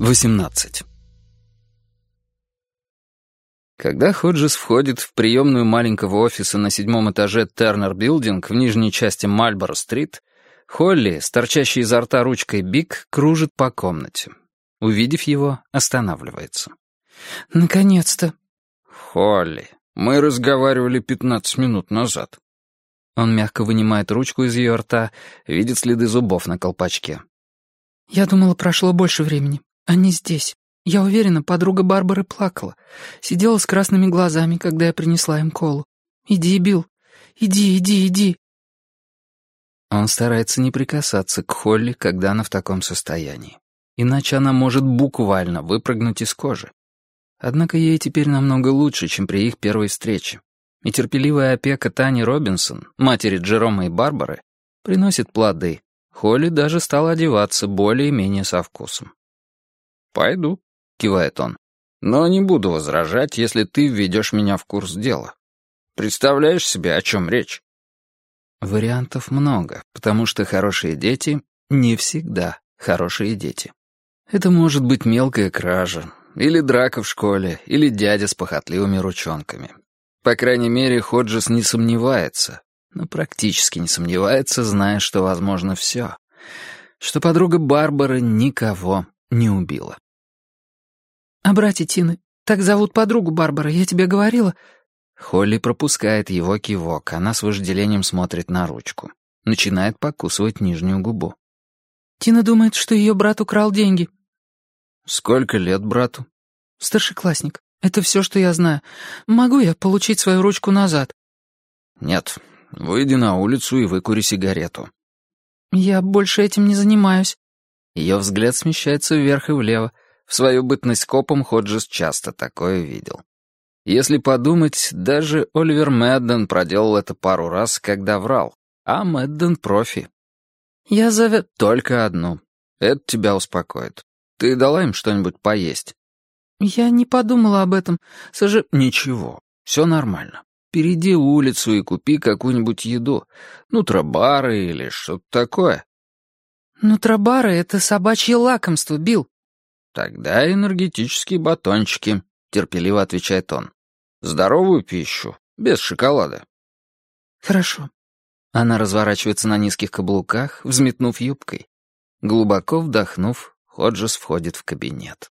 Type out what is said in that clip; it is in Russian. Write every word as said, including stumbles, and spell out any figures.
восемнадцать. Когда Ходжес входит в приемную маленького офиса на седьмом этаже Тернер Билдинг в нижней части Мальборо-стрит, Холли, с торчащей изо рта ручкой Биг, кружит по комнате. Увидев его, останавливается. «Наконец-то!» «Холли, мы разговаривали пятнадцать минут назад». Он мягко вынимает ручку из ее рта, видит следы зубов на колпачке. «Я думала, прошло больше времени. Они здесь. Я уверена, подруга Барбары плакала. Сидела с красными глазами, когда я принесла им колу. Иди, Билл. Иди, иди, иди». Он старается не прикасаться к Холли, когда она в таком состоянии. Иначе она может буквально выпрыгнуть из кожи. Однако ей теперь намного лучше, чем при их первой встрече. И терпеливая опека Тани Робинсон, матери Джерома и Барбары, приносит плоды. Холли даже стала одеваться более-менее со вкусом. «Пойду», — кивает он. «Но не буду возражать, если ты введешь меня в курс дела. Представляешь себе, о чем речь?» Вариантов много, потому что хорошие дети не всегда хорошие дети. Это может быть мелкая кража, или драка в школе, или дядя с похотливыми ручонками. По крайней мере, Ходжес не сомневается, но практически не сомневается, зная, что возможно все, что подруга Барбары никого не убила. «А братья Тины, так зовут подругу Барбары, я тебе говорила?» Холли пропускает его кивок, она с вожделением смотрит на ручку. Начинает покусывать нижнюю губу. «Тина думает, что ее брат украл деньги». «Сколько лет брату?» «Старшеклассник. Это все, что я знаю. Могу я получить свою ручку назад?» «Нет. Выйди на улицу и выкури сигарету». «Я больше этим не занимаюсь». Ее взгляд смещается вверх и влево. В свою бытность копом Ходжес часто такое видел. Если подумать, даже Оливер Мэдден проделал это пару раз, когда врал. А Мэдден профи. «Я зовет...» «Только одну. Это тебя успокоит. Ты дала им что-нибудь поесть?» «Я не подумала об этом. Сожи...» «Ничего, все нормально. Перейди улицу и купи какую-нибудь еду. Нутробары или что-то такое». «Нутробары — это собачье лакомство, Билл». «Тогда энергетические батончики», — терпеливо отвечает он. «Здоровую пищу, без шоколада». «Хорошо». Она разворачивается на низких каблуках, взметнув юбкой. Глубоко вдохнув, Ходжес входит в кабинет.